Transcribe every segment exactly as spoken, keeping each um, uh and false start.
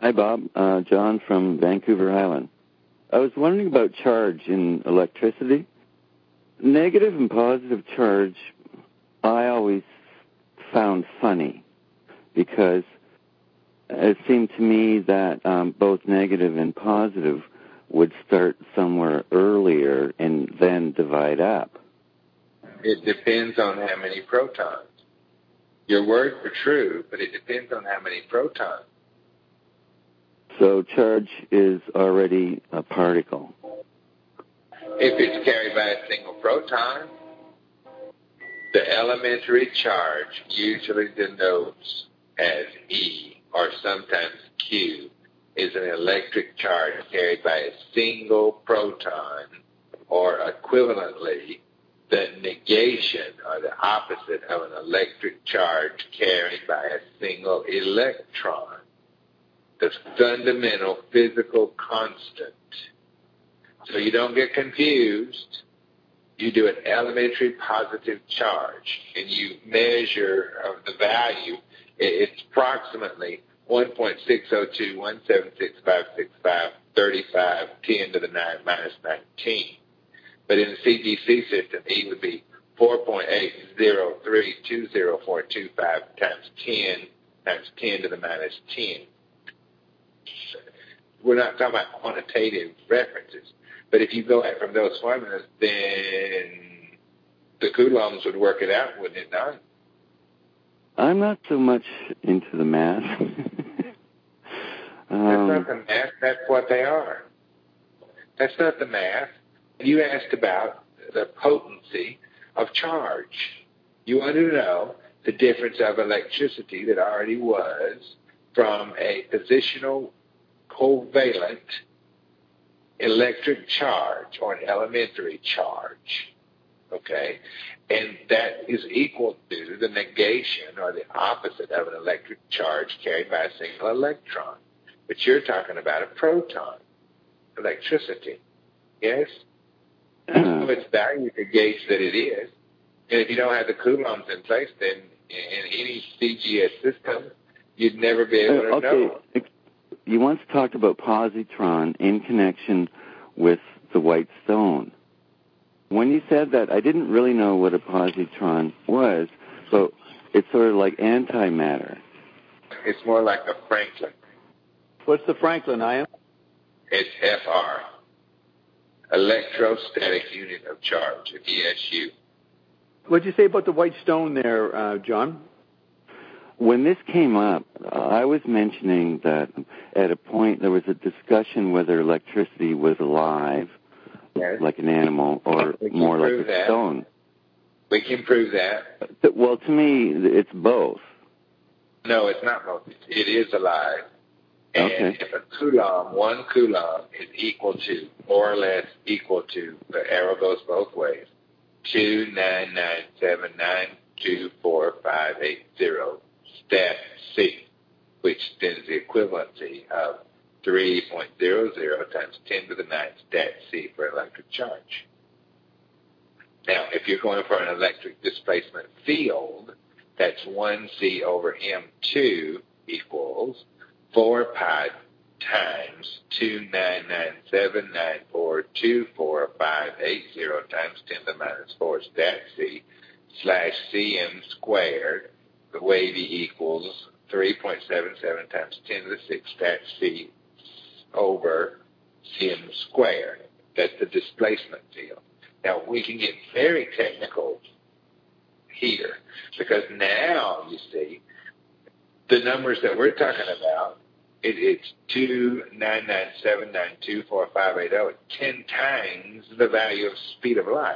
Hi, Bob. Uh, John from Vancouver Island. I was wondering about charge in electricity. Negative and positive charge, I always found funny because it seemed to me that um, both negative and positive would start somewhere earlier and then divide up. It depends on how many protons. Your words are true, but it depends on how many protons. So charge is already a particle. If it's carried by a single proton, the elementary charge usually denotes as E, or sometimes Q, is an electric charge carried by a single proton, or equivalently, the negation or the opposite of an electric charge carried by a single electron. The fundamental physical constant. So you don't get confused. You do an elementary positive charge, and you measure of the value. It's approximately one point six zero two one seven six five six five thirty-five ten to the nine minus nineteen. But in the C G C system, E would be four point eight zero three two zero four two five times ten times ten to the minus ten. We're not talking about quantitative references. But if you go out from those formulas, then the coulombs would work it out, wouldn't it not? I'm not so much into the math. um, that's not the math. That's what they are. That's not the math. You asked about the potency of charge. You want to know the difference of electricity that already was from a positional covalent electric charge or an elementary charge, okay? And that is equal to the negation or the opposite of an electric charge carried by a single electron. But you're talking about a proton, electricity, yes? So its value to gauge that it is. And if you don't have the coulombs in place, then in any C G S system, you'd never be able to okay. know. You once talked about positron in connection with the white stone. When you said that, I didn't really know what a positron was, but it's sort of like antimatter. It's more like a Franklin. What's the Franklin, I am? It's F R, electrostatic unit of charge, E S U. What did you say about the white stone there, uh, John? When this came up, uh, I was mentioning that at a point there was a discussion whether electricity was alive, yes, like an animal, or more like a that. stone. We can prove that. Well, to me, it's both. No, it's not both. It is alive. And okay. if a coulomb, one coulomb is equal to, more or less equal to, the arrow goes both ways, two nine nine seven nine two four five eight zero. Stat C, which then is the equivalency of three point zero zero times ten to the ninth stat C for electric charge. Now, if you're going for an electric displacement field, that's one C over M two equals four pi times two nine nine seven nine four two four five eight zero times ten to the minus four stat C slash C M squared. The wavy equals three point seven seven times ten to the sixth stat C over C M squared. That's the displacement field. Now, we can get very technical here because now, you see, the numbers that we're talking about, it, it's two nine nine seven nine two four five eight zero, ten times the value of speed of light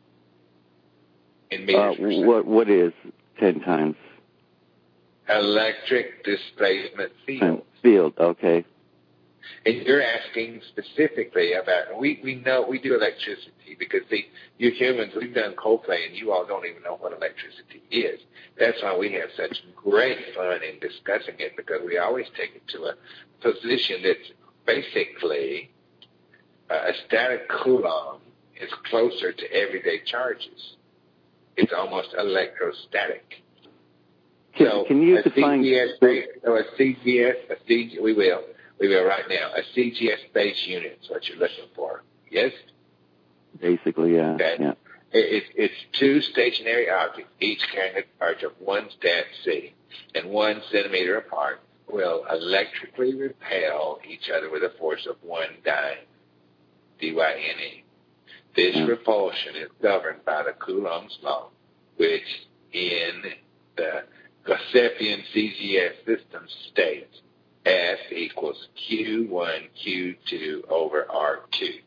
in meters uh, per second. What, what is ten times? Electric displacement field. Field, okay. And you're asking specifically about, we, we know, we do electricity because, see, you humans, we've done Coldplay and you all don't even know what electricity is. That's why we have such great fun in discussing it, because we always take it to a position that's basically uh, a static coulomb is closer to everyday charges. It's almost electrostatic. Can, so can you a define... C G S, so a C G S, a C G, we will. We will right now. A C G S base unit is what you're looking for. Yes? Basically, yeah. Okay. yeah. It, it, it's two stationary objects, each carrying a charge of one stat C and one centimeter apart, will electrically repel each other with a force of one dyne, D Y N E. This yeah. repulsion is governed by the Coulomb's law, which in the Gaussian C G S system states F equals Q one Q two over R two.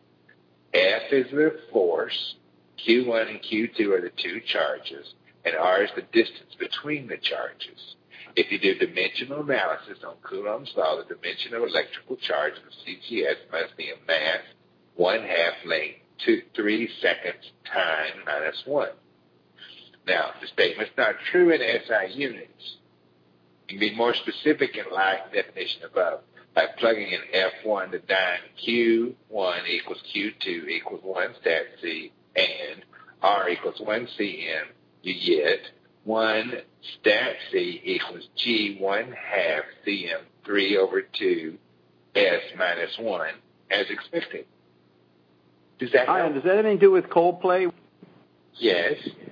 F is the force, Q one and Q two are the two charges, and R is the distance between the charges. If you do dimensional analysis on Coulomb's law, the dimension of electrical charge of C G S must be a mass one half length, two, three seconds, time minus one. Now, the statement's not true in S I units. You can be more specific in like definition above by plugging in F one to dyne Q one equals Q two equals one stat C and R equals one C M. You get one stat C equals G one half C M three over two S minus one as expected. Does that help? Ian, does that have anything to do with Coldplay? Yes.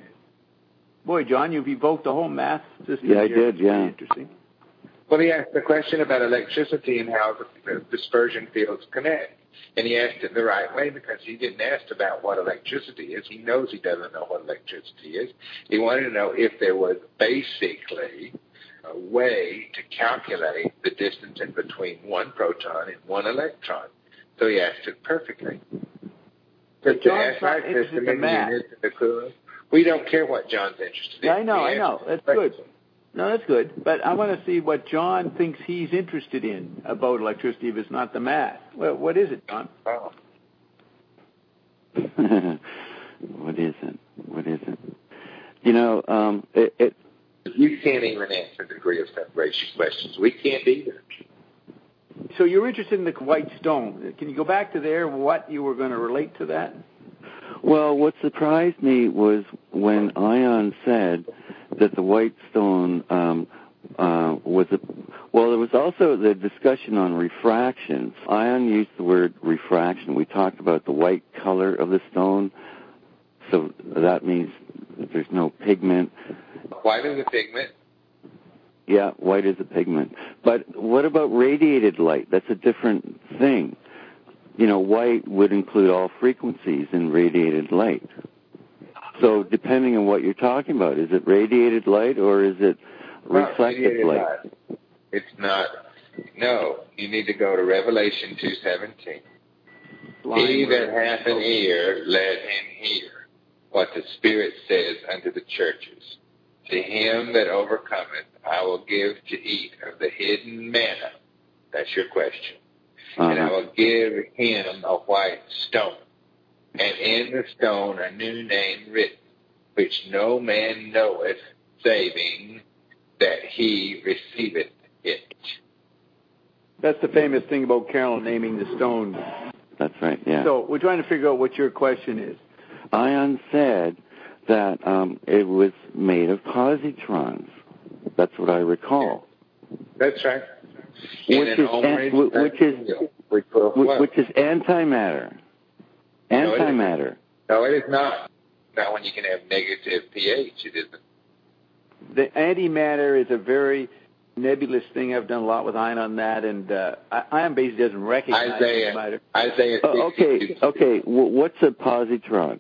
Boy, John, you've evoked the whole math system. Yeah, I here. did, yeah. Interesting. Well, he asked the question about electricity and how the dispersion fields connect. And he asked it the right way because he didn't ask about what electricity is. He knows he doesn't know what electricity is. He wanted to know if there was basically a way to calculate the distance in between one proton and one electron. So he asked it perfectly. But John's not interested in math. We don't care what John's interested in. Yeah, I know, I know. That's good. No, that's good. But I want to see what John thinks he's interested in about electricity if it's not the math. Well, what is it, John? Oh. What is it? What is it? You know, um, it, it... You can't even answer degree of separation questions. We can't either. So you're interested in the white stone. Can you go back to there, what you were going to relate to that? Well, what surprised me was when Ion said that the white stone um, uh, was a... Well, there was also the discussion on refraction. Ion used the word refraction. We talked about the white color of the stone, so that means that there's no pigment. White is a pigment. Yeah, white is a pigment. But what about radiated light? That's a different thing. You know, white would include all frequencies in radiated light. So depending on what you're talking about, is it radiated light or is it reflected light? light? It's not. No, you need to go to Revelation two seventeen. He that hath an ear, let him hear what the Spirit says unto the churches. To him that overcometh, I will give to eat of the hidden manna. That's your question. Uh-huh. And I will give him a white stone, and in the stone a new name written, which no man knoweth, saving that he receiveth it. That's the famous thing about Carol naming the stone. That's right, yeah. So we're trying to figure out what your question is. Ion said that um, it was made of positrons. That's what I recall. That's right. Which is, an, which is which, which is antimatter. Antimatter. No, it is not. Not when you can have negative pH. It isn't. The antimatter is a very nebulous thing. I've done a lot with Ion on that, and uh, Ion basically doesn't recognize Isaiah, antimatter. Isaiah uh, okay, okay. W- what's a positron?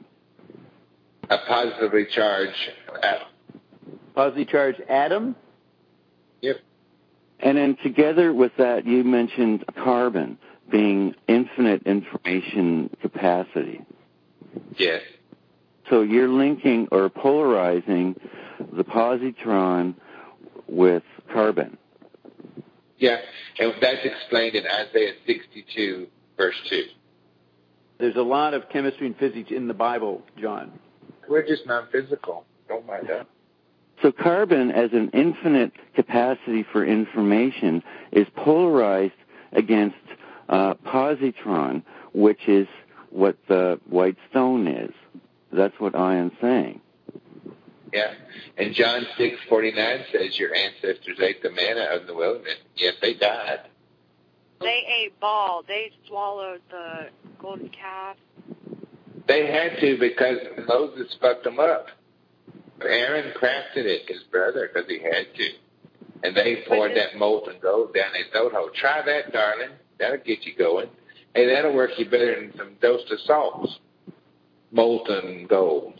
A positively charged atom. Positively charged atom? Yep. And then together with that, you mentioned carbon being infinite information capacity. Yes. So you're linking or polarizing the positron with carbon. Yeah, and that's explained in Isaiah sixty-two, verse two. There's a lot of chemistry and physics in the Bible, John. We're just non-physical. Don't mind that. So carbon, as an infinite capacity for information, is polarized against uh, positron, which is what the white stone is. That's what Ion's saying. Yeah, and John six forty-nine says your ancestors ate the manna of the wilderness, yet they died. they ate ball. They swallowed the golden calf. They had to because Moses fucked them up. Aaron crafted it, his brother, because he had to. And they poured that molten gold down their throat hole. Try that, darling. That'll get you going. Hey, that'll work you better than some dose of salts. Molten gold.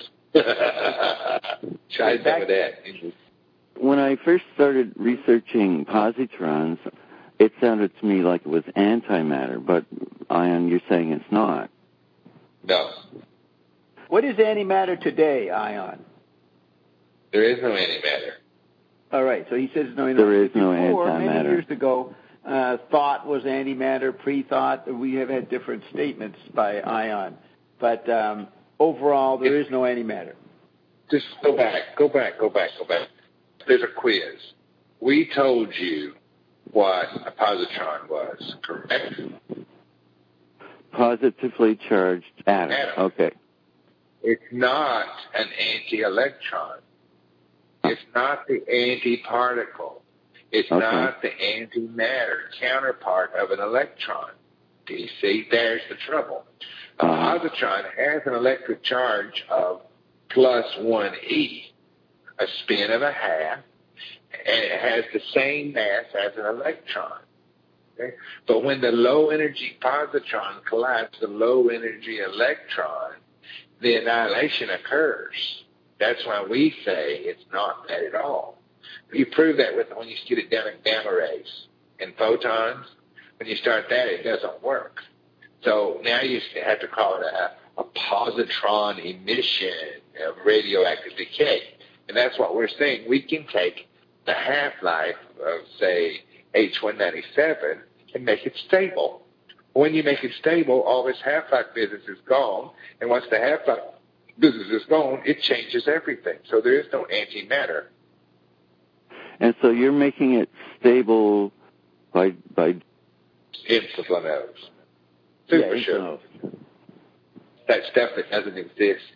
Try some of that. When I first started researching positrons, it sounded to me like it was antimatter, but Ion, you're saying it's not. No. What is antimatter today, Ion? There is no antimatter. All right, so he says no antimatter. There is no Before, antimatter. Many years ago, uh, thought was antimatter, pre-thought. We have had different statements by Ion. But um, overall, there is no antimatter. Just go back, go back, go back, go back. There's a quiz. We told you what a positron was, correct? Positively charged atom. Atom. Okay. It's not an anti-electron. It's not the antiparticle. It's Okay. not the antimatter counterpart of an electron. Do you see? There's the trouble. A Uh-huh. positron has an electric charge of plus one e, a spin of a half, and it has the same mass as an electron. Okay? But when the low-energy positron collides with the low-energy electron, the annihilation occurs. That's why we say it's not that at all. You prove that with when you get it down in gamma rays and photons. When you start that, it doesn't work. So now you have to call it a, a positron emission of radioactive decay. And that's what we're saying. We can take the half-life of, say, H one ninety-seven and make it stable. When you make it stable, all this half-life business is gone. And once the half-life business is gone, it changes everything. So there is no antimatter. And so you're making it stable by by Insulinos. Super yeah, sure. That stuff that doesn't exist.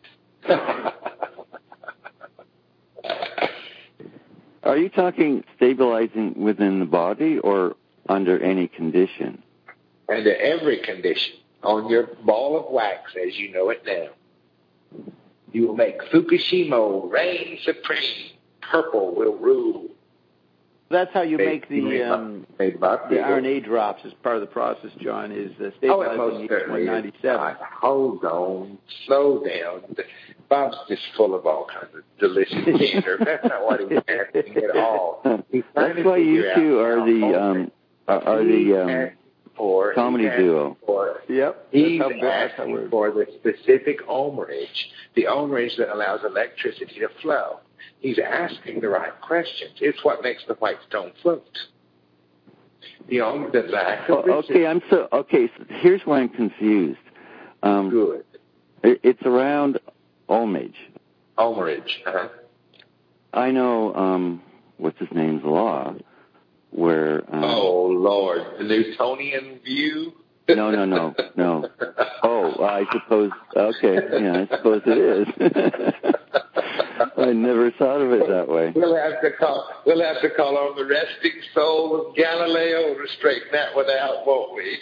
Are you talking stabilizing within the body or under any condition? Under every condition. On your ball of wax, as you know it now. You will make Fukushima reign supreme. Purple will rule. That's how you Made- make the made um, by- made by the people. R N A drops as part of the process, John, is uh, Oh, it stabilizing most H certainly one is. ninety-seven. Uh, hold on. Slow down. Bob's just full of all kinds of delicious cancer. That's not what he's asking at all. He's trying That's to why you figure two out are how the old um, are, are the um, for, comedy he's duo. For, Yep. he's That's how- that's how asking we're- for the specific ohmage, the ohmage that allows electricity to flow. He's asking the right questions. It's what makes the white stone float. The ohm, the lack of Oh, okay, I'm so okay. So here's why I'm confused. Um, good it, it's around ohmage. ohmage. Uh-huh. I know um, what's his name's law, where um, Oh Lord, the Newtonian view. no, no, no, no. Oh, I suppose. Okay, yeah, I suppose it is. I never thought of it that way. We'll have to call. We'll have to call on the resting soul of Galileo to straighten that one out, won't we?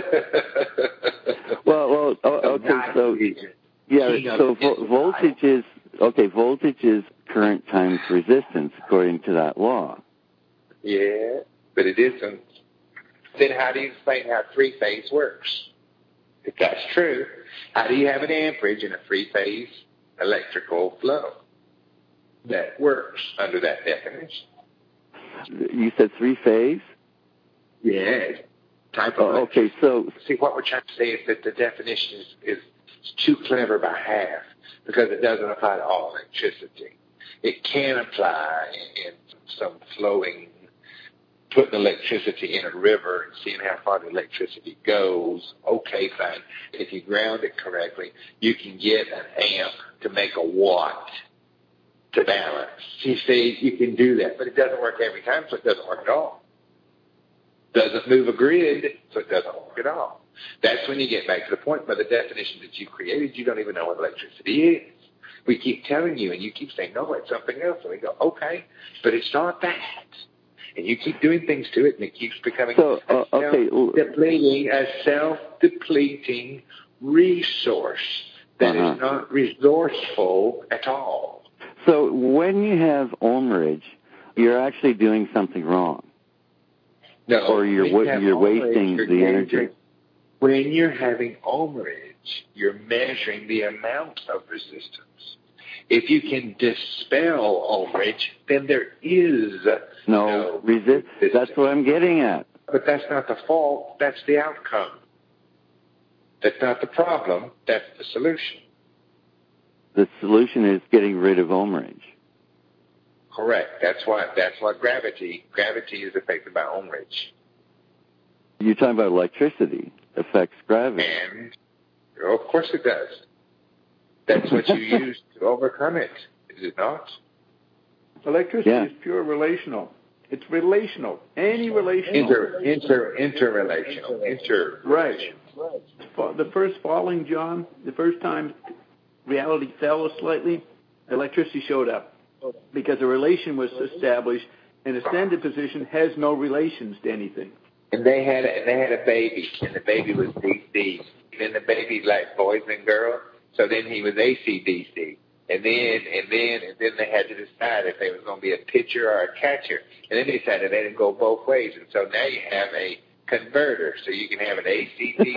well, well, oh, okay. So yeah, so vo- voltage is okay. Voltage is current times resistance according to that law. Yeah, but it isn't. Then how do you explain how three-phase works? If that's true, how do you have an amperage in a three-phase electrical flow that works under that definition? You said three phase? Yes. Type of Oh, okay, so See, what we're trying to say is that the definition is, is too clever by half because it doesn't apply to all electricity. It can apply in, in some flowing, putting electricity in a river and seeing how far the electricity goes. Okay, fine. If you ground it correctly, you can get an amp to make a watt to balance. You see, you can do that, but it doesn't work every time, so it doesn't work at all. Doesn't move a grid, so it doesn't work at all. That's when you get back to the point by the definition that you created, you don't even know what electricity is. We keep telling you, and you keep saying, no, it's something else. And we go, okay, but it's not that. And you keep doing things to it, and it keeps becoming So, uh, a okay. self-depleting, a self-depleting resource that Uh-huh. is not resourceful at all. So when you have overage, you're actually doing something wrong. No, Or you're when you wa- have you're overage, wasting you're the energy. measuring- When you're having overage, you're measuring the amount of resistance. If you can dispel overage, then there is No, no resist. resistance. That's what I'm getting at. But that's not the fault. That's the outcome. That's not the problem. That's the solution. The solution is getting rid of overage. Correct. That's why. That's why gravity. Gravity is affected by overage. You're talking about electricity affects gravity. And of course it does. That's what you use to overcome it, is it not? Electricity Yeah. is pure relational. It's relational. Any relational. Inter, inter, interrelational. Inter. Right. Fa- The first falling, John, the first time reality fell slightly, electricity showed up because a relation was established. An ascended position has no relations to anything. And they had a, and they had a baby, and the baby was D C. And then the baby like boys and girls, so then he was A C D C. And then and then and then they had to decide if they was going to be a pitcher or a catcher. And then they decided they didn't go both ways. And so now you have a converter, so you can have an A C D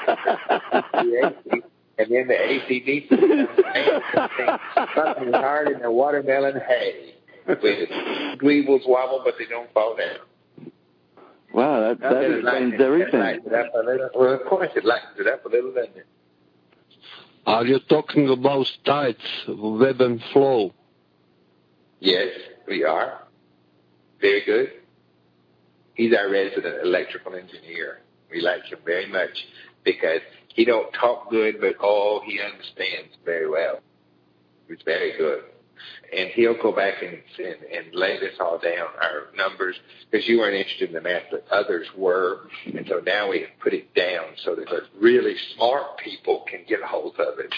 C. And then the A C D C something hard in the watermelon hay. With dweebles wobble, but they don't fall down. Wow, that, that It explains lightens- it everything. lightens it up a little. Well, of course, it lightens it up a little, doesn't it? Are you talking about tides, web and flow? Yes, we are. Very good. He's our resident electrical engineer. We like him very much because he don't talk good, but oh, he understands very well. He's very good. And he'll go back and, and, and lay this all down, our numbers, because you weren't interested in the math, but others were. And so now we have put it down so that the really smart people can get a hold of it.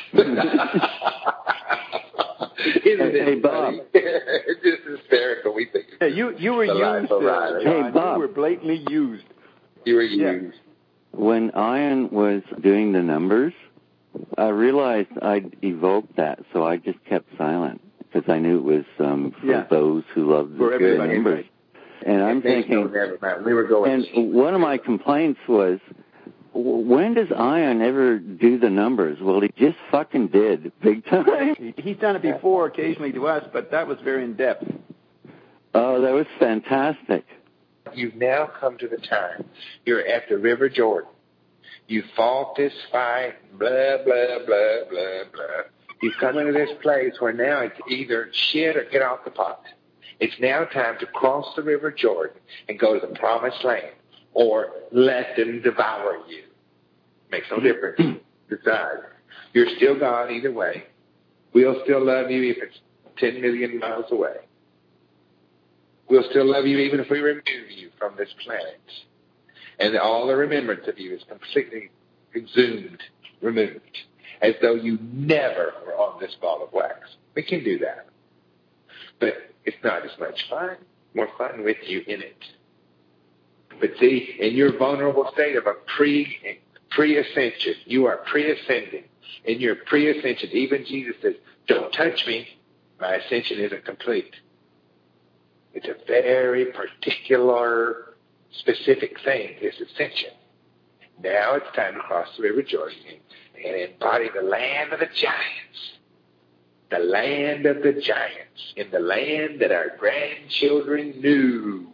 Isn't Hey, it Bob. funny? It's just hysterical. We think Yeah, you you were The life used, of uh, Riley. John. Hey, Bob. You were blatantly used. you were Yeah. used. When Ian was doing the numbers, I realized I'd evoked that, so I just kept silent because I knew it was um, for Yeah. those who love For the everybody, numbers. right. And I'm They thinking, know never mind. We were going. and one of my complaints was, w- when does Ian ever do the numbers? Well, he just fucking did, big time. He- He's done it before, occasionally to us, but that was very in depth. Oh, that was fantastic. You've now come to the time. You're at the River Jordan. You fought this fight, blah, blah, blah, blah, blah. You've come into this place where now it's either shit or get off the pot. It's now time to cross the River Jordan and go to the promised land, or let them devour you. Makes no difference. Decide. You're still gone either way. We'll still love you if it's ten million miles away. We'll still love you even if we remove you from this planet. And all the remembrance of you is completely exhumed, removed, as though you never were on this ball of wax. We can do that. But it's not as much fun. More fun with you in it. But see, in your vulnerable state of a pre, pre-ascension, you are pre-ascending. In your pre-ascension, even Jesus says, don't touch me. My ascension isn't complete. It's a very particular, specific thing, this ascension. Now it's time to cross the River Jordan and embody the land of the giants. The land of the giants. In the land that our grandchildren knew.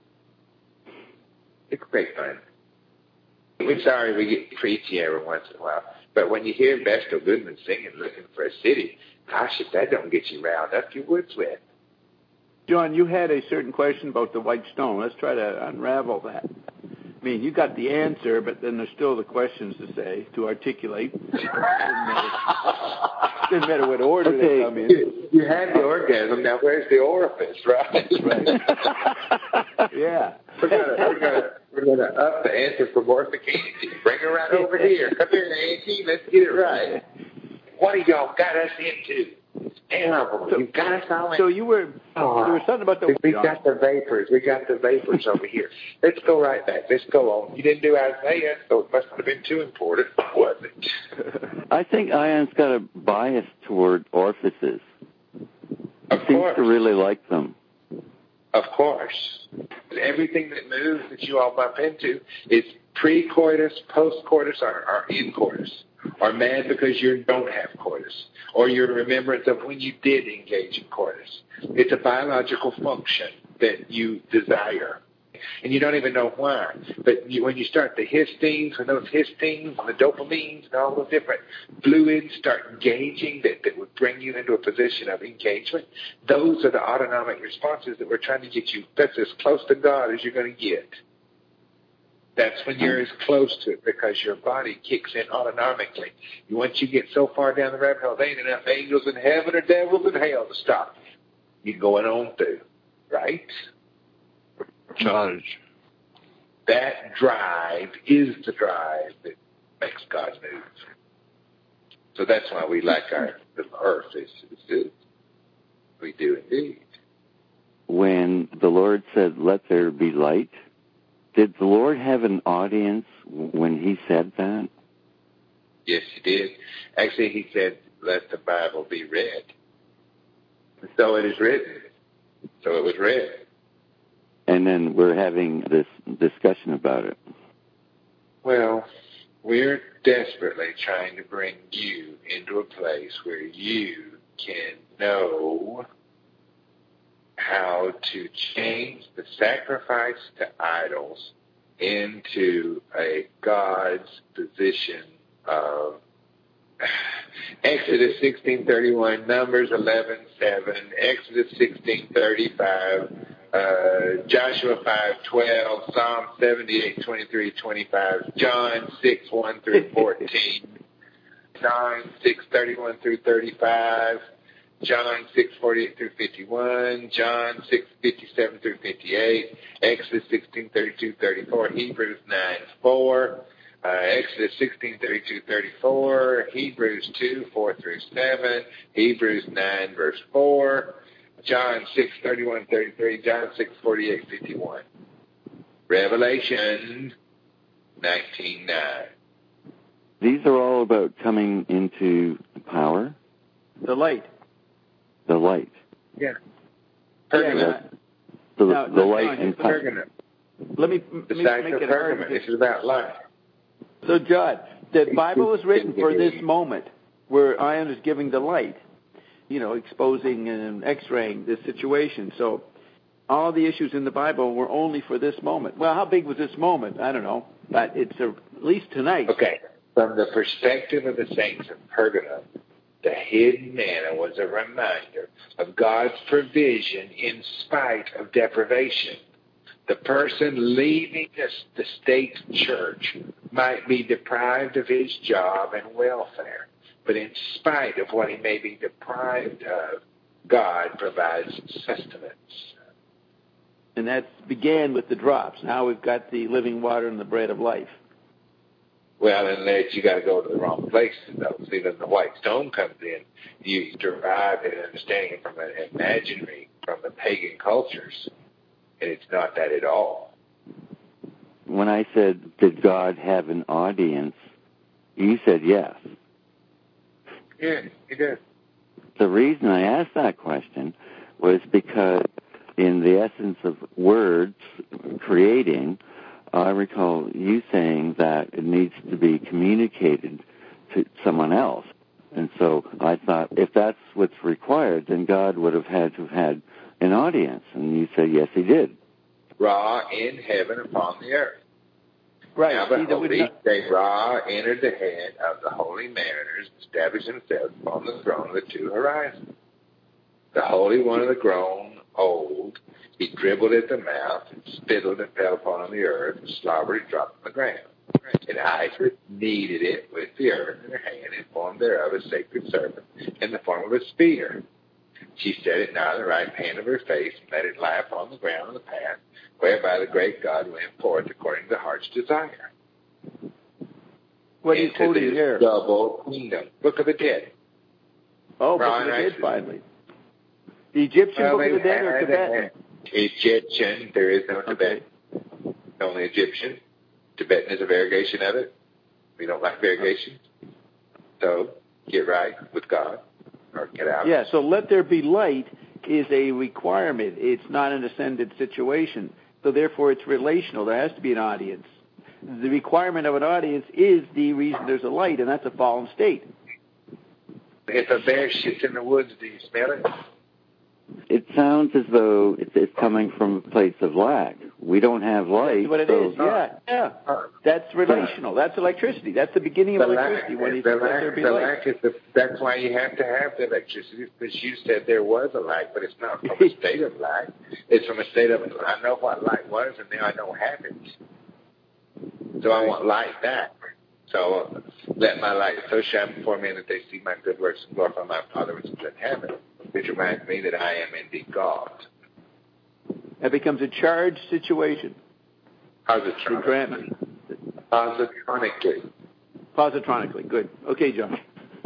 It's great fun. We're sorry we get preachy every once in a while. But when you hear Vestal Goodman singing Looking for a City, gosh, if that don't get you riled up, you would sweat. John, you had a certain question about the white stone. Let's try to unravel that. I mean, you got the answer, but then there's still the questions to say, to articulate. Doesn't matter, doesn't matter what order Okay. they come in. You, you had the orgasm, now where's the orifice, right? Right. Yeah. We're gonna, we're gonna, we're gonna up the anthropomorphic entity. Bring her right over here. Come here, Auntie. Let's get it right. What have y'all got us into? terrible. So, You've got us all in. So you were, Oh, there was something about the... we got the vapors. We got the vapors over here. Let's go right back. Let's go on. You didn't do Isaiah, so it must have been too important, wasn't it? I think Ion's got a bias toward orifices. Of Seems course. to really like them. Of course. Everything that moves that you all bump into is pre-coitus, post-coitus, or, or in-coitus. Or mad because you don't have coitus. Or your remembrance of when you did engage in coitus. It's a biological function that you desire. And you don't even know why. But you, when you start the histines, when those histines and the dopamines and all those different fluids start engaging that, that would bring you into a position of engagement, those are the autonomic responses that we're trying to get you. That's as close to God as you're going to get. That's when you're as close to it because your body kicks in autonomically. Once you get so far down the rabbit hole, there ain't enough angels in heaven or devils in hell to stop you. You're going on through, right? Charge. That drive is the drive that makes God move. So that's why we like our the earth. Is, is, we do indeed. When the Lord said, "Let there be light," did the Lord have an audience when he said that? Yes, he did. Actually, he said, "Let the Bible be read." So it is written. So it was read. And then we're having this discussion about it. Well, we're desperately trying to bring you into a place where you can know how to change the sacrifice to idols into a God's position of Exodus sixteen thirty-one, Numbers eleven seven, Exodus sixteen thirty-five, uh, Joshua five twelve, Psalm seventy-eight twenty-three twenty-five, John six one through fourteen, John six thirty-one through thirty-five, John six forty-eight through fifty-one, John six fifty-seven through fifty-eight, Exodus sixteen thirty-two thirty-four, Hebrews nine four, uh, Exodus sixteen thirty-two thirty-four, Hebrews two four through seven, Hebrews nine verse four, John six thirty-one thirty-three, John six forty-eight fifty-one, Revelation nineteen nine. These are all about coming into power, The light. the light. Yeah. Yeah, Pergamum. The, Now, the let's light not- and power. Pergamum. let me, The let me sites make of it hard. Pergamum. This is about life. So, Judd, the Bible is written for this moment where Ion is giving the light, you know, exposing and x-raying this situation. So all the issues in the Bible were only for this moment. Well, how big was this moment? I don't know, but it's a, at least tonight. Okay. From the perspective of the saints of Pergamum, the hidden manna was a reminder of God's provision in spite of deprivation. The person leaving the state church might be deprived of his job and welfare, but in spite of what he may be deprived of, God provides sustenance. And that began with the drops. Now we've got the living water and the bread of life. Well, unless you got to go to the wrong places, though. See, then the white stone comes in. You derive an understanding from an imaginary, from the pagan cultures, and it's not that at all. When I said, did God have an audience, you said yes. Yeah, he does. The reason I asked that question was because in the essence of words creating, I recall you saying that it needs to be communicated to someone else. And so I thought, if that's what's required, then God would have had to have had an audience. And you said, yes, he did. Ra in heaven upon the earth. Right. Now See, that behold, would each not- day Ra entered the head of the holy mariners, established himself upon the throne of the two horizons. The Holy One of the grown old, he dribbled at the mouth, and spittled and fell upon the earth, and slobbered and dropped on the ground. And Isis kneaded it with the earth in her hand, and formed thereof a sacred serpent in the form of a spear. She set it nigh the right hand of her face, and let it lie upon the ground of the path, whereby the great God went forth according to the heart's desire. What are you into quoting this here? double kingdom. Book of the Dead. Oh, Book of the Dead, finally. The Egyptian well, Book of the Dead or Tibetan? Egyptian. There is no Tibetan. Okay. Only Egyptian. Tibetan is a variegation of it. We don't like variegation. So get right with God or get out. Yeah, so let there be light is a requirement. It's not an ascended situation. So therefore it's relational. There has to be an audience. The requirement of an audience is the reason there's a light, and that's a fallen state. If a bear shits in the woods, do you smell it? It sounds as though it's, it's coming from a place of lack. We don't have light. That's what it so is, yeah, yeah. That's relational. That's electricity. That's the beginning of the electricity. Lack, when you the let lack, there be the light. lack is the, that's why you have to have the electricity, because you said there was a light, but it's not from a state of light. It's from a state of, I know what light was, and now I don't have it. So I want light back. So let my light so shine before men that they see my good works and glorify my Father which is in heaven, which reminds me that I am indeed God. That becomes a charged situation. Positronically. Positronically. Positronically. Good. Okay, John.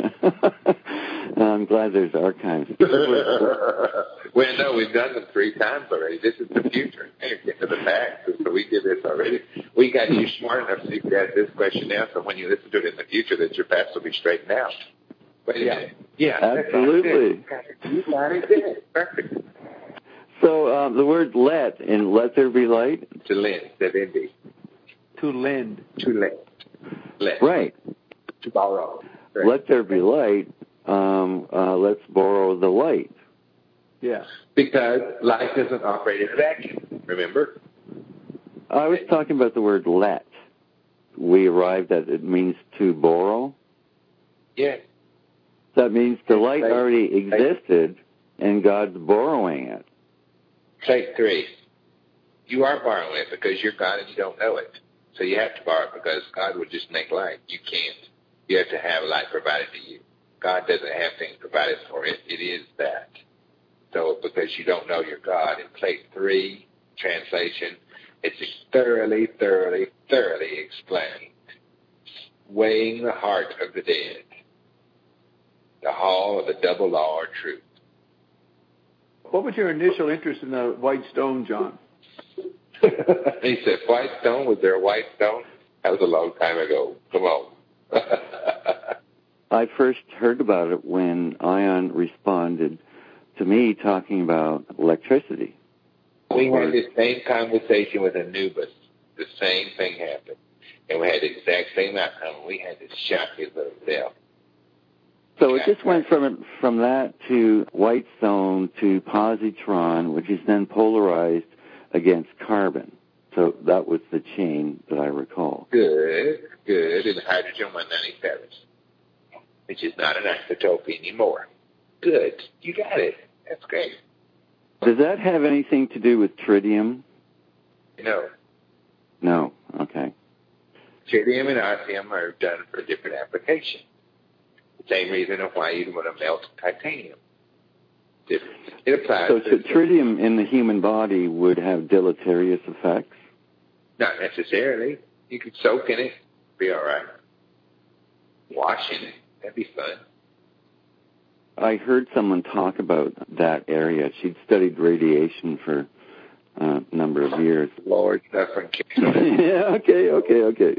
I'm glad there's archives. Well, no, we've done them three times already. This is the future. Hey, get to the past. So we did this already. We got you smart enough so you could ask this question now, so when you listen to it in the future, that your past will be straightened out. Wait a yeah. minute. Yeah, absolutely. You got it there. Perfect. So um, the word let in let there be light? To lend, that indeed. To lend. To lend. Let. Right. To borrow. Right. Let there be light. Um, uh, let's borrow the light. Yeah. Because light doesn't operate in a vacuum, remember? I was talking about the word let. We arrived at it means to borrow. Yes. That means the light already existed and God's borrowing it. Plate three. You are borrowing it because you're God and you don't know it. So you have to borrow it because God would just make light. You can't. You have to have light provided to you. God doesn't have things provided for it. It is that. So because you don't know your God, in plate three, translation, it's thoroughly, thoroughly, thoroughly explained. Weighing the heart of the dead. The hall of the double law or truth. What was your initial interest in the white stone, John? He said, white stone? Was there a white stone? That was a long time ago. Come on. I first heard about it when Ion responded to me talking about electricity. We had the same conversation with Anubis. The same thing happened. And we had the exact same outcome. We had to shock his little self. So it just went from from that to white stone to positron, which is then polarized against carbon. So that was the chain that I recall. Good, good. And hydrogen one ninety-seven, which is not an isotope anymore. Good. You got it. That's great. Does that have anything to do with tritium? No. No. Okay. Tritium and osmium are done for different applications. The same reason of why you want to melt titanium. Different. It applies. So to tritium in the human body would have deleterious effects? Not necessarily. You could soak in it, be all right. Wash in it, that'd be fun. I heard someone talk about that area. She'd studied radiation for uh, a number of years. Lord, suffering. Yeah, okay, okay, okay.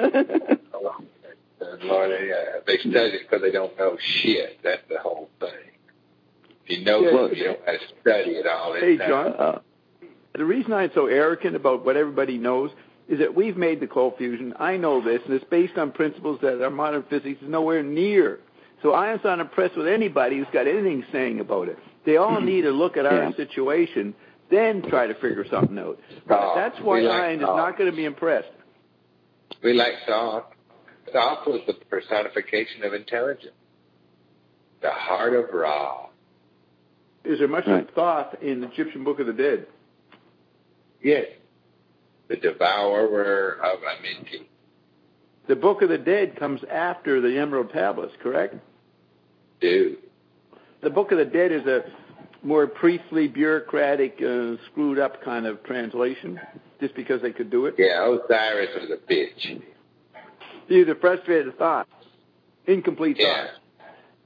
Lord, they, uh, they study it because they don't know shit. That's the whole thing. If you know yeah, it, you don't have to study it all. Hey, John, uh, the reason I'm so arrogant about what everybody knows is that we've made the cold fusion. I know this, and it's based on principles that our modern physics is nowhere near. So I am not impressed with anybody who's got anything saying about it. They all need to look at our yeah. situation, then try to figure something out. Soft. That's why like Ian is not going to be impressed. We like soft. Soft was the personification of intelligence. The heart of Ra. Is there much right. of Thoth in the Egyptian Book of the Dead? Yes. The devourer of Amenti. The Book of the Dead comes after the Emerald Tablets, correct? Dude. The Book of the Dead is a more priestly, bureaucratic, uh, screwed up kind of translation, just because they could do it. Yeah, Osiris was a bitch. These are frustrated thoughts, incomplete yeah. thoughts.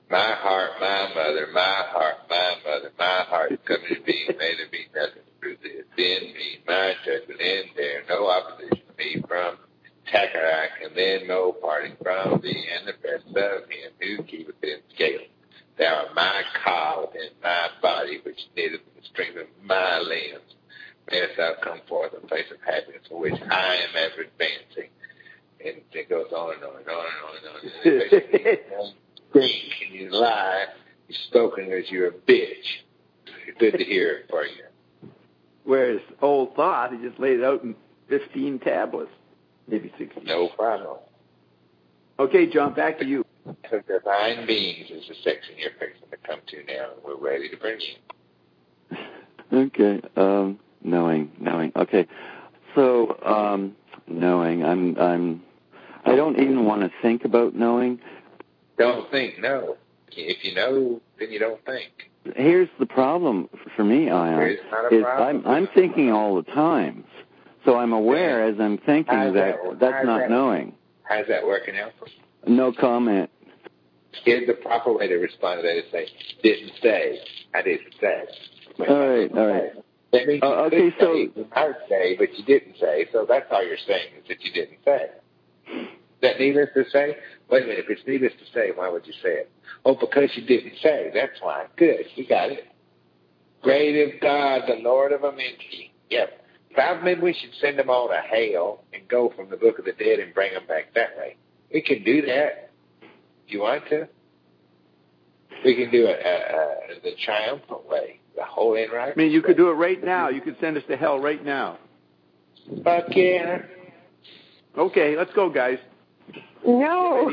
My heart, my mother, my heart, my mother, my heart, coming to being, may there be nothing through this. In me, my judgment, in there, no opposition to me from Tacharac, and then no parting from thee, and the best of him who keepeth in scale. Thou art my ka within my body, which knitteth the strength of my limbs. Mayest thou come forth a place of happiness for which I am ever advancing. And it goes on and on and on and on and on. Think and you lie, you're spoken as you're a bitch. It's good to hear it for you. Whereas old thought, he just laid it out in fifteen tablets, maybe sixteen. No problem. Okay, John, back to you. So divine beings is the section you're fixing to come to now, and we're ready to bring you. Okay, um, knowing, knowing. Okay, so um, knowing. I'm, I'm. I don't even want to think about knowing. Don't think, no. If you know, then you don't think. Here's the problem for me, Ion. It's not a is problem. I'm, I'm thinking all the time, so I'm aware as I'm thinking How's that, that that's how's not that, knowing. How's that working out for you? No comment. Here's the proper way to respond to that is say, didn't say, I didn't say. All right, all right. That means you Uh, okay, could so say, you might say, but you didn't say, so that's all you're saying is that you didn't say. Is that needless to say? Wait a minute, if it's needless to say, why would you say it? Oh, because you didn't say. That's why. Good, we got it. Great is God, the Lord of Amenthi. Yep. Probably maybe we should send them all to hell and go from the Book of the Dead and bring them back that way. We can do that. If you want to. We can do it uh, uh, the triumphant way, the whole in right. I mean, you could do it right now. You could send us to hell right now. Fuck yeah. Okay, let's go, guys. No.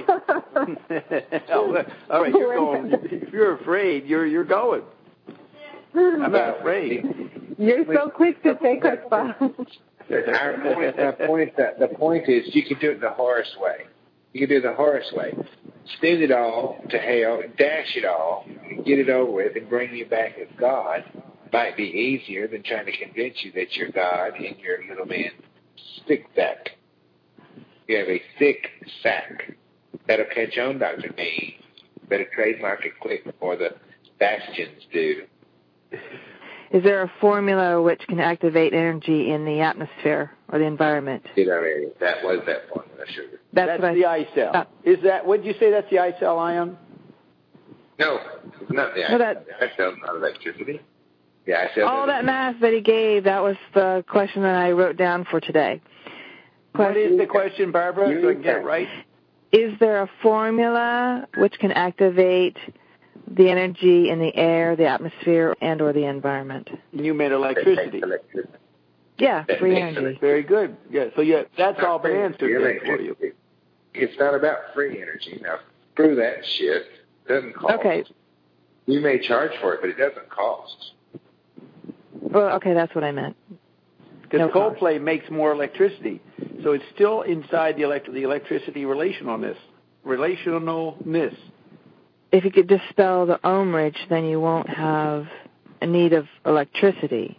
All right, you're going. If you're afraid, you're you're going. I'm not afraid. You're so quick to take us, Bob. Our point, the, point, the point is you can do it the Horace way. You can do it the Horace way. Send it all to hell, dash it all, and get it over with, and bring you back as God. Might be easier than trying to convince you that you're God in your little man stick sack. You have a thick sack. That'll catch on, Doctor Me. Better trademark it quick before the bastions do. Is there a formula which can activate energy in the atmosphere or the environment? Get out of here. That was that formula, sugar. That's, that's what the I, I cell. Uh, Is that? What did you say? That's the I cell, Ion? No, it's not the I well, cell. That, The I cell is not electricity. The I cell. all that math that he gave, that was the question that I wrote down for today. What is the question, Barbara, so I can get it right? Is there a formula which can activate the energy in the air, the atmosphere, and or the environment? You meant electricity. electricity. Yeah, That free makes energy. electricity. Very good. Yeah, so yeah, that's all been answered Free for you. It's not about free energy. Now, screw that shit. It doesn't cost. Okay. You may charge for it, but it doesn't cost. Well, okay, that's what I meant. Because No Coldplay makes more electricity. So it's still inside the, elect- the electricity relationalness. Relationalness. If you could dispel the ohmage, then you won't have a need of electricity.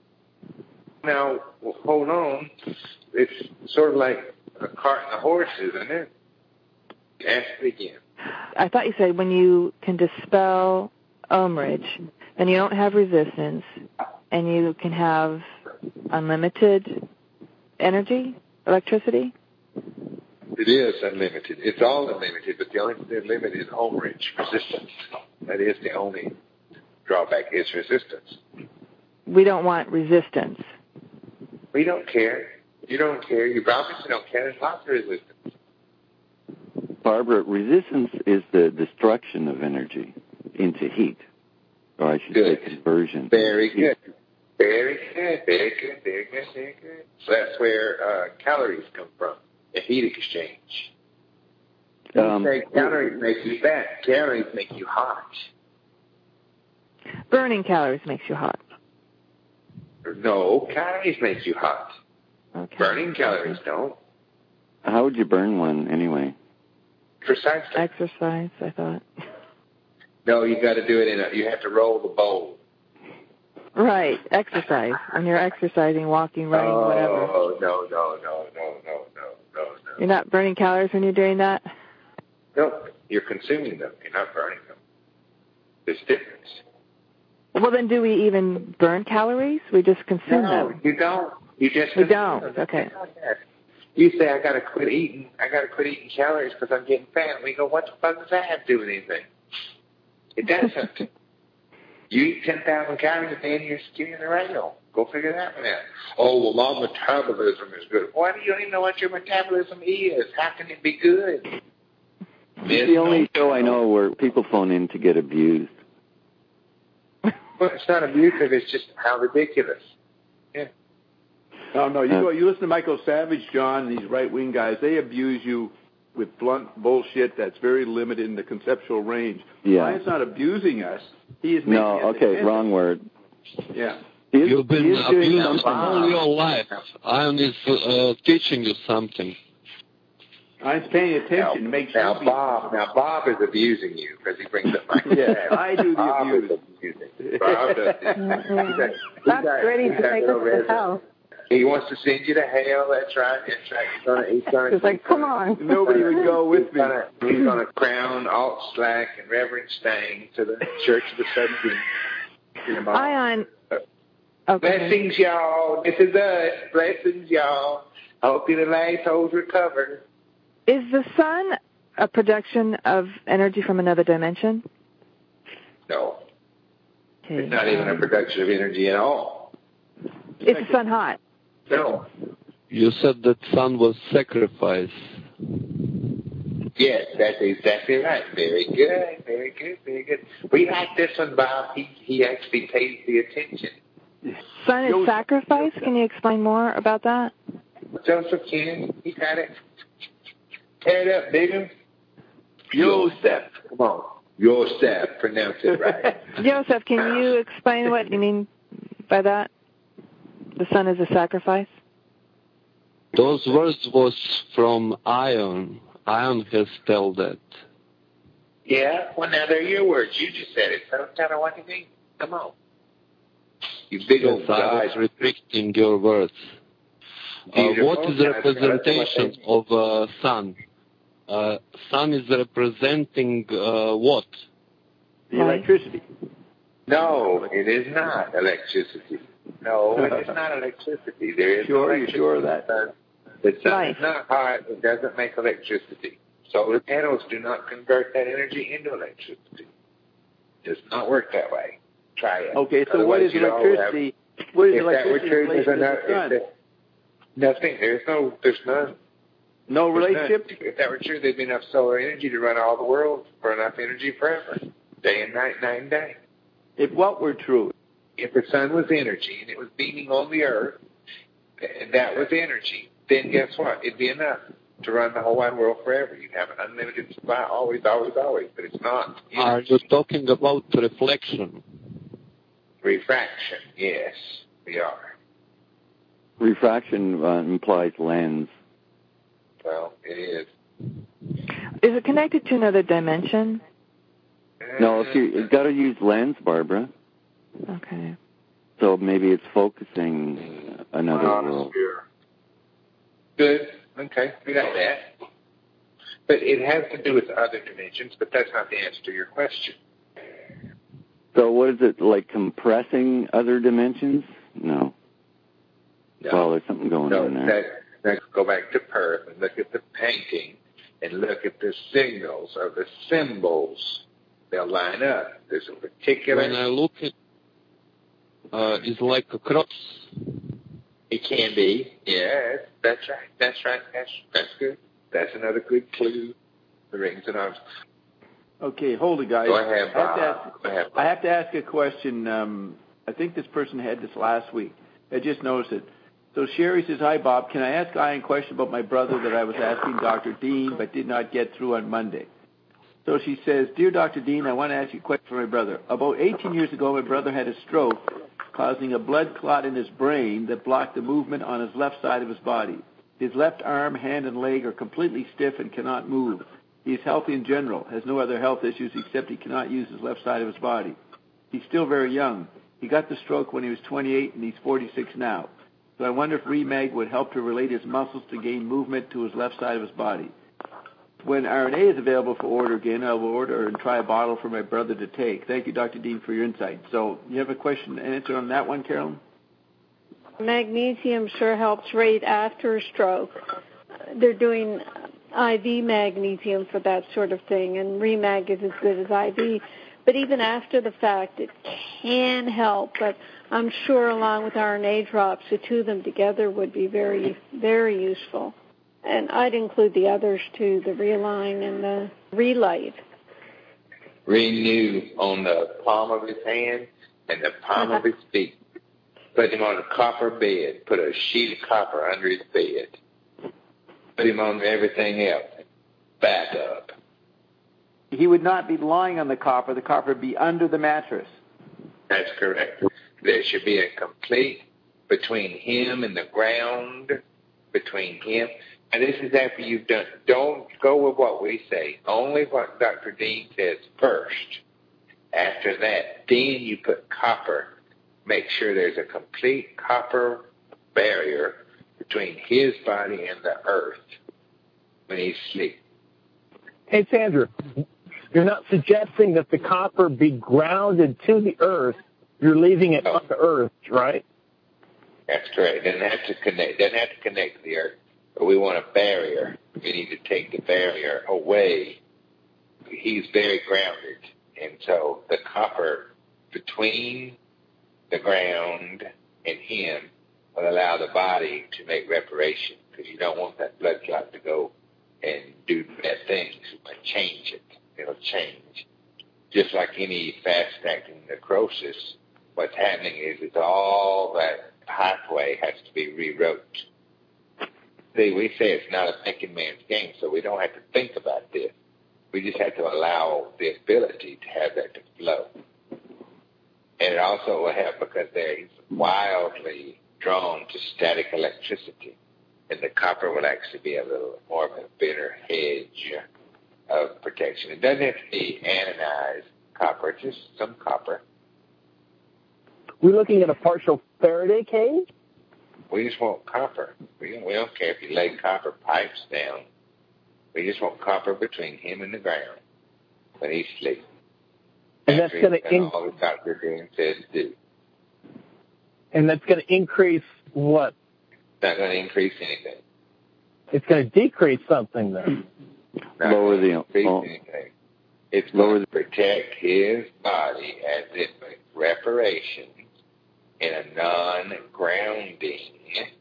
Now, well, hold on. It's sort of like a cart and a horse, isn't it? Ask it again. I thought you said when you can dispel ohmage, then you don't have resistance, and you can have unlimited energy, electricity? It is unlimited. It's all unlimited, but the only thing limited is ohmage, resistance. That is the only drawback is resistance. We don't want resistance. We don't care. You don't care. You obviously don't care. There's lots of resistance. Barbara, resistance is the destruction of energy into heat, or I should Good. say conversion. Very good. Very good. Very good. Very good. Very good. So that's where uh, calories come from, the heat exchange. Um, you say calories make you fat. Calories make you hot. Burning calories makes you hot. No, calories make you hot. Okay. Burning calories don't. How would you burn one anyway? Precisely. Exercise, I thought. No, you got to do it in a. You have to roll the bowl. Right, exercise. When you're exercising, walking, running, oh, whatever. Oh no no no no no no no no. You're not burning calories when you're doing that? Nope. You're consuming them. You're not burning them. There's difference. Well, then do we even burn calories? We just consume No, them. you don't. You just We consume don't. them. Okay. You say, I got to quit eating. I got to quit eating calories because I'm getting fat. And we go, what the fuck does that have to do with anything? It doesn't. You eat ten thousand calories a day and you're skinny and rail. Go figure that one out. Oh, well, my metabolism is good. Why do you don't even know what your metabolism is? How can it be good? It's the only show I know where people phone in to get abused. Well, it's not abusive. It's just how ridiculous. Yeah. No, no. You go. You listen to Michael Savage, John, and these right-wing guys. They abuse you with blunt bullshit that's very limited in the conceptual range. Yeah. Brian's not abusing us. He is making No, us okay, attentive. wrong word. Yeah. He is, You've been he is doing abused something. all your life. Ion is uh, teaching you something. I'm paying attention. Now, Makes now you be- Bob, now Bob is abusing you because he brings up Michael Yeah, Savage. I do the Bob abuse. is abusing. Bob does it. He's got- he's That's got- ready he's to got take no us to resume. hell. He wants to send you to hell. That's right. That's right. He's gonna. He's gonna. It's like, come on. Nobody would go with He's me. gonna, he's gonna crown Alt Slack and Reverend Stang to the Church of the Seventeenth. Ion. Okay. Blessings, y'all. This is us. Blessings, y'all. Hope you the last souls recover. Is the sun a production of energy from another dimension? No, Okay. it's not even a production of energy at all. Is the sun hot? No. You said that sun was sacrifice. Yes, that's exactly right. Very good. Very good. Very good. We like this one, Bob. He he actually pays the attention. Sun is sacrifice? Can you explain more about that? Joseph King, he got it. Tear it up, big one. Yosef. Come on. Yosef. Pronounce it right. Joseph, can you explain what you mean by that? The sun is a sacrifice? Those words was from Ion. Ion has told that. Yeah, well, now they're your words. You just said it. So don't tell her what you mean. Come on. You big old Yes, I guy. was repeating your words. Uh, Beautiful. what is the representation of uh, sun? Uh, sun is representing uh, what? The electricity. No, it is not electricity. No, it is not electricity. There is Sure, no you're electricity. sure of that? The sun Life. is not hot. It doesn't make electricity. Solar panels do not convert that energy into electricity. It does not work that way. Try it. Okay, so what Otherwise is you'd all electricity? What is Have, if that were electricity true, in there's relation to enough. the sun? If that, nothing. There's no. There's none. No There's relationship? none. If that were true, there'd be enough solar energy to run all the world for enough energy forever, day and night, night and day. If what were true? If the sun was energy and it was beaming on the earth, and that was energy, then guess what? It'd be enough to run the whole wide world forever. You'd have an unlimited supply, always, always, always. But it's not. Are you talking about reflection? Refraction, yes, we are. Refraction uh, implies lens. Well, it is. Is it connected to another dimension? No, if you, you've got to use lens, Barbara. Okay. So maybe it's focusing another Oh, world. sure. Good. Okay, we got that. But it has to do with other dimensions, but that's not the answer to your question. So what is it, like compressing other dimensions? No. No. Well, there's something going No, on there. that, let's go back to Perth and look at the painting and look at the signals or the symbols. They'll line up. There's a particular... When I look at uh, it's like a cross. It can be. Yes, that's right. That's right. That's, that's good. That's another good clue. The rings and arms. Okay, hold it, guys. Go ahead, I have to Bob. ask, Go ahead, Bob. I have to ask a question. Um, I think this person had this last week. I just noticed it. So Sherry says, hi, Bob. Can I ask Ian a question about my brother that I was asking Doctor Dean but did not get through on Monday? So she says, Dear Doctor Dean, I want to ask you a question for my brother. About eighteen years ago, my brother had a stroke, causing a blood clot in his brain that blocked the movement on his left side of his body. His left arm, hand, and leg are completely stiff and cannot move. He is healthy in general, has no other health issues except he cannot use his left side of his body. He's still very young. He got the stroke when he was twenty-eight, and he's forty-six now. So I wonder if Remag would help to relate his muscles to gain movement to his left side of his body. when R N A is available for order again, I will order and try a bottle for my brother to take. Thank you, Doctor Dean, for your insight. So you have a question and answer on that one, Carolyn? Magnesium sure helps right after a stroke. They're doing I V magnesium for that sort of thing, and Remag is as good as I V. But even after the fact, it can help. But I'm sure along with R N A drops, the two of them together would be very, very useful. And I'd include the others too, the Realign and the Relight. Renew on the palm of his hand and the palm of his feet. Put him on a copper bed. Put a sheet of copper under his bed. Put him on everything else. Back up. He would not be lying on the copper. The copper would be under the mattress. That's correct. There should be a complete between him and the ground, between him. And this is after you've done. Don't go with what we say. Only what Doctor Dean says first. After that, then you put copper. Make sure there's a complete copper barrier between his body and the earth when he's asleep. Hey, Sandra, you're not suggesting that the copper be grounded to the earth. You're leaving it no. on the earth, right? That's correct. It doesn't have to connect. Doesn't have to connect to the earth. But we want a barrier. We need to take the barrier away. He's very grounded. And so the copper between the ground and him will allow the body to make reparation, because you don't want that blood clot to go and do bad things. You might change it. It'll change. Just like any fast-acting necrosis, what's happening is it's all that pathway has to be rewrote. See, we say it's not a thinking man's game, so we don't have to think about this. We just have to allow the ability to have that to flow. And it also will help because they're wildly drawn to static electricity. And the copper will actually be a little more of a bitter hedge of protection. It doesn't have to be anodized copper, just some copper. We're looking at a partial Faraday cage? We just want copper. We don't, we don't care if you lay copper pipes down. We just want copper between him and the ground when he's asleep. And that's going to in- all the Doctor Dean says do. And that's going to increase what? It's not going to increase anything. It's going to decrease something then. Lower the increase oh. anything. It's going to protect his body as it makes reparations in a non-grounding,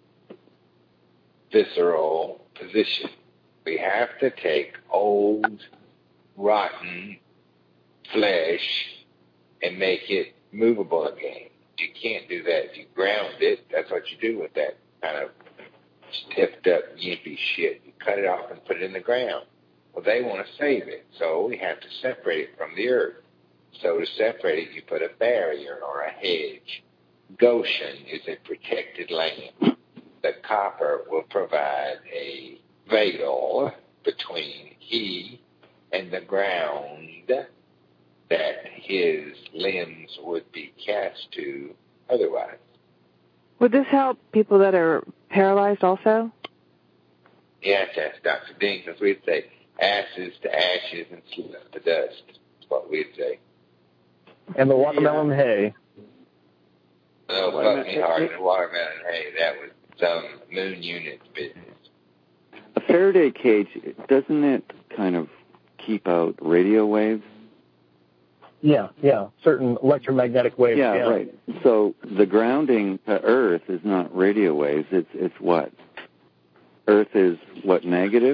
visceral position. We have to take old, rotten flesh and make it movable again. You can't do that. If you ground it, that's what you do with that kind of stiffed up, yimpy shit. You cut it off and put it in the ground. Well, they want to save it, so we have to separate it from the earth. So to separate it, you put a barrier or a hedge. Goshen is a protected land. The copper will provide a veil between he and the ground that his limbs would be cast to otherwise. Would this help people that are paralyzed also? Yes, that's Doctor Dean, because we'd say ashes to ashes and sleep to dust. That's what we'd say. And the watermelon yeah. hay. No, fuck me hard in the watermelon hay. That was some moon unit's business. A Faraday cage, doesn't it kind of keep out radio waves? Yeah, yeah, certain electromagnetic waves. Yeah, yeah, right. So the grounding to Earth is not radio waves. It's it's what? Earth is what, negative?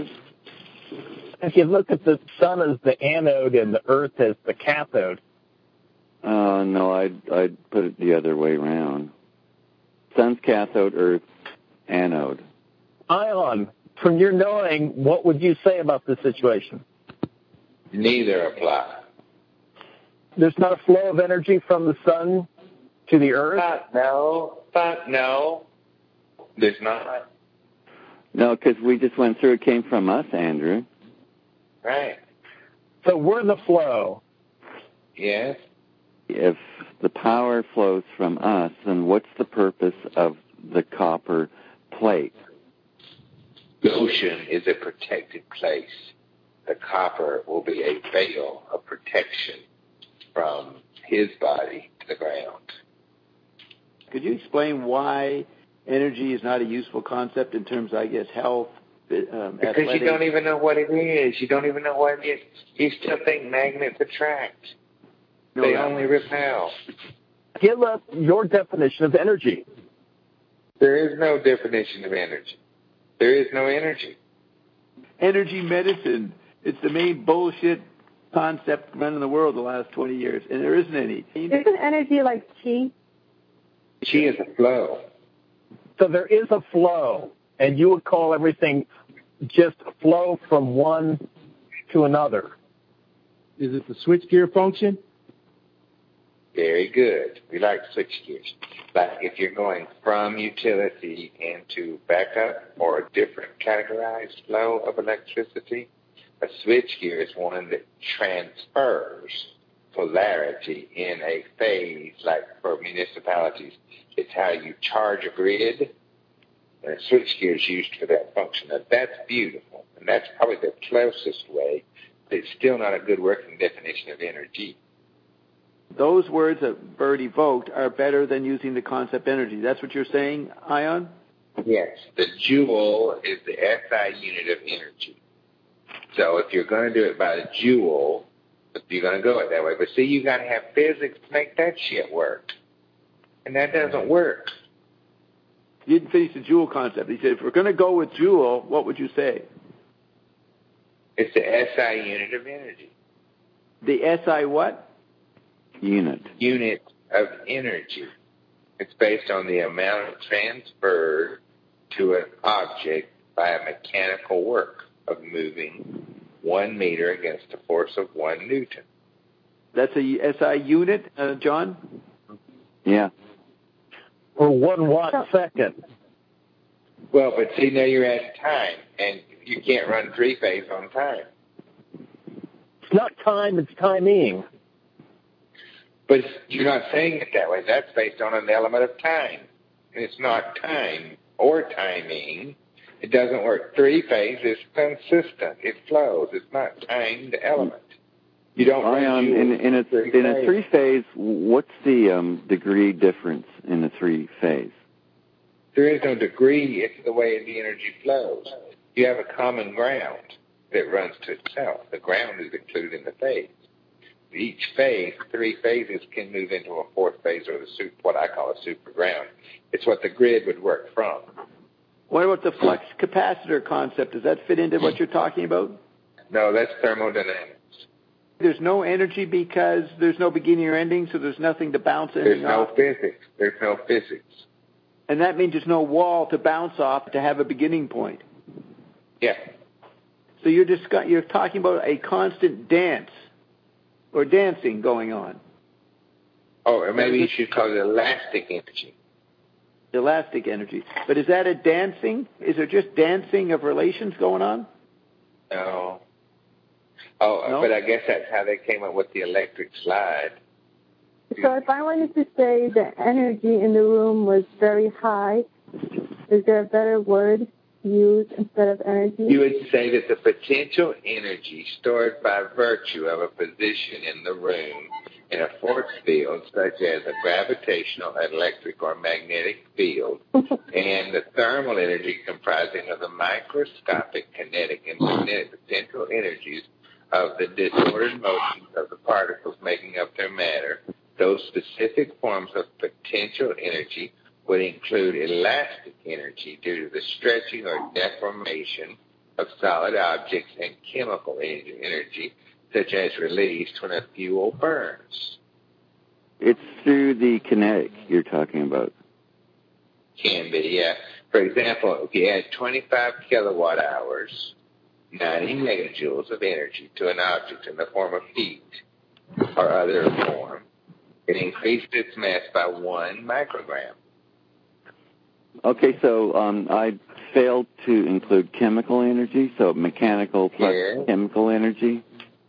If you look at the sun as the anode and the Earth as the cathode. Uh, no, I'd I'd put it the other way around. Sun's cathode, Earth anode. Ion, from your knowing, what would you say about this situation? Neither apply. There's not a flow of energy from the sun to the earth? But no, but no. There's not. No, because we just went through, it came from us, Andrew. Right. So we're the flow. Yes. If the power flows from us, then what's the purpose of the copper plate? Goshen is a protected place. the copper will be a veil of protection from his body to the ground. Could you explain why energy is not a useful concept in terms of, I guess, health, um, Because athletics? you don't even know what it is. You don't even know what it is. You still think magnets attract. No, they no. only repel. Give us your definition of energy. There is no definition of energy. There is no energy. Energy medicine. It's the main bullshit concept running the world the last twenty years, and there isn't any. Isn't energy like chi? Chi is a flow. So there is a flow, and you would call everything just a flow from one to another. Is it the switchgear function? Very good. We like switch gears. But if you're going from utility into backup or a different categorized flow of electricity, a switch gear is one that transfers polarity in a phase, like for municipalities. It's how you charge a grid, and a switch gear is used for that function. Now, that's beautiful, and that's probably the closest way, but it's still not a good working definition of energy. Those words that Bert evoked are better than using the concept energy. That's what you're saying, Ion? Yes. The joule is the S I unit of energy. So if you're going to do it by the joule, you're going to go it that way. But see, you got to have physics to make that shit work. And that doesn't work. You didn't finish the joule concept. He said, if we're going to go with joule, what would you say? It's the S I unit of energy. The S I what? Unit. Unit of energy. It's based on the amount transferred to an object by a mechanical work of moving one meter against a force of one newton. That's a S I unit, uh, John? Yeah. Or one watt second. Well, but see, now you're at time, and you can't run three-phase on time. It's not time, it's timing. But you're not saying it that way. That's based on an element of time. And it's not time or timing. It doesn't work. Three-phase is consistent. It flows. It's not timed element. You don't Ion, in, in a three in a three phase, what's the um, degree difference in a three phase? There is no degree. It's the way the energy flows. You have a common ground that runs to itself. The ground is included in the phase. Each phase, three phases, can move into a fourth phase or the super, what I call a super ground. It's what the grid would work from. What about the flux capacitor concept? Does that fit into what you're talking about? No, that's thermodynamics. There's no energy because there's no beginning or ending, so there's nothing to bounce anything There's no off. physics. There's no physics. And that means there's no wall to bounce off to have a beginning point. Yeah. So you're discuss- you're talking about a constant dance or dancing going on. Oh, or maybe you should call it elastic energy. Elastic energy. But is that a dancing? Is there just dancing of relations going on? No. Oh, No? but I guess that's how they came up with the electric slide. So if I wanted to say the energy in the room was very high, is there a better word to use instead of energy? You would say that the potential energy stored by virtue of a position in the room in a force field, such as a gravitational, electric, or magnetic field, and the thermal energy comprising of the microscopic kinetic and magnetic potential energies of the disordered motions of the particles making up their matter. Those specific forms of potential energy would include elastic energy due to the stretching or deformation of solid objects and chemical energy, such as released when a fuel burns. It's through the kinetic you're talking about. Can be, yeah. For example, if you add twenty-five kilowatt hours, ninety megajoules of energy to an object in the form of heat or other form, it increased its mass by one microgram. Okay, so um, I failed to include chemical energy, so mechanical plus Yeah. chemical energy.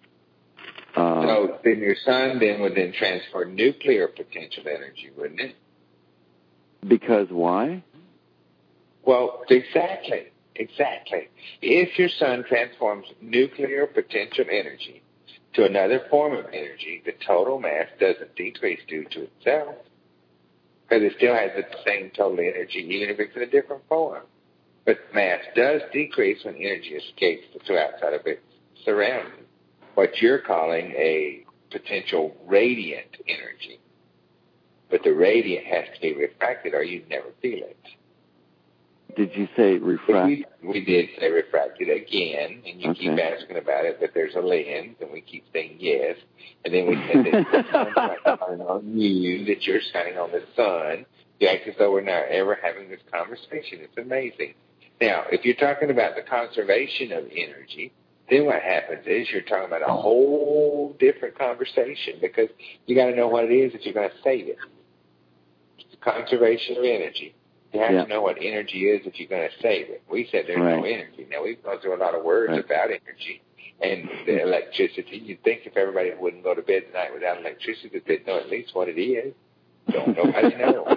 Uh, So then your sun then would then transfer nuclear potential energy, wouldn't it? Because why? Well, exactly. Exactly. If your sun transforms nuclear potential energy to another form of energy, the total mass doesn't decrease due to itself, because it still has the same total energy, even if it's in a different form. But mass does decrease when energy escapes to outside of its surroundings, what you're calling a potential radiant energy. But the radiant has to be refracted or you'd never feel it. Did you say refracted? We, we did say refracted again, and you Okay. keep asking about it, but there's a lens, and we keep saying yes. And then we said that the sun's not shining on you, that you're shining on the sun. You act as though we're not ever having this conversation. It's amazing. Now, if you're talking about the conservation of energy, then what happens is you're talking about a whole different conversation, because you got to know what it is if you're going to save it. It's conservation of energy. You have Yeah. to know what energy is if you're going to save it. We said there's no Right. energy. Now, we've gone through a lot of words Right. about energy and the electricity. You'd think if everybody wouldn't go to bed tonight without electricity, that they'd know at least what it is. Don't nobody know.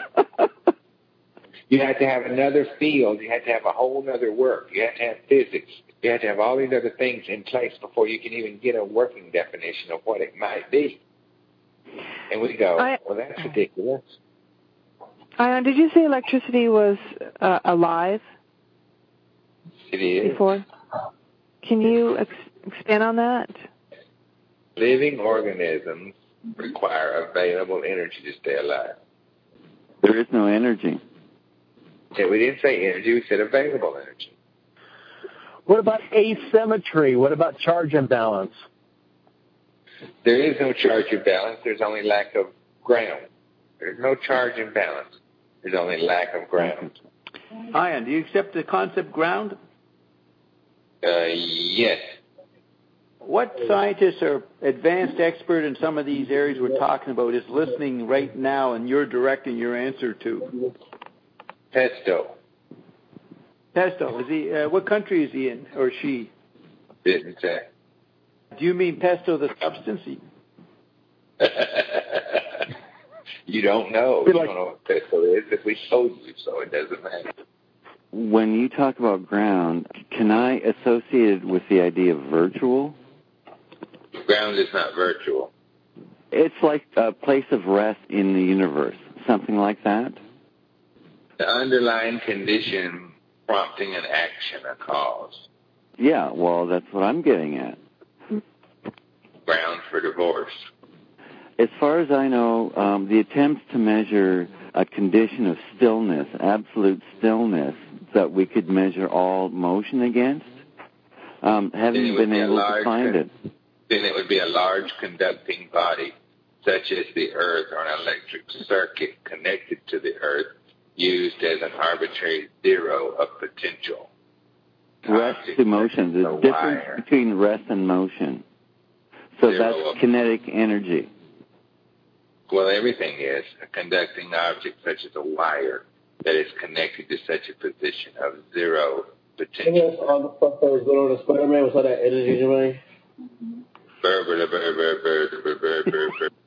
You have to have another field. You have to have a whole other work. You have to have physics. You have to have all these other things in place before you can even get a working definition of what it might be. And we go, I, well, that's ridiculous. Ion, did you say electricity was uh, alive It is. before? Can you ex- expand on that? Living organisms require available energy to stay alive. There is no energy. Yeah, we didn't say energy, we said available energy. What about asymmetry? What about charge imbalance? There is no charge imbalance, there's only lack of ground. There's no charge imbalance. There's only lack of ground. Ian, do you accept the concept ground? Uh, yes. What scientist or advanced expert in some of these areas we're talking about is listening right now and you're directing your answer to? Pesto. Pesto, is he? Uh, what country is he in, or she? Didn't say. Do you mean pesto the substance? You don't know. You don't know what pesto is. If we told you so, it doesn't matter. When you talk about ground, can I associate it with the idea of virtual? Ground is not virtual. It's like a place of rest in the universe, something like that? The underlying condition prompting an action, a cause. Yeah, well, that's what I'm getting at. Ground for divorce. As far as I know, um, the attempts to measure a condition of stillness, absolute stillness, that we could measure all motion against, um, haven't been able to find it. Then it would be a large conducting body, such as the Earth, or an electric circuit connected to the Earth, used as an arbitrary zero of potential. Rest to motion, the difference wire. between rest and motion. So Zero that's of- kinetic energy. Well, everything is a conducting object, such as a wire, that is connected to such a position of zero potential. All the stuff that was going on with Spider-Man was all that energy, right? Burr, burr, burr, burr, burr, burr, burr, burr, burr.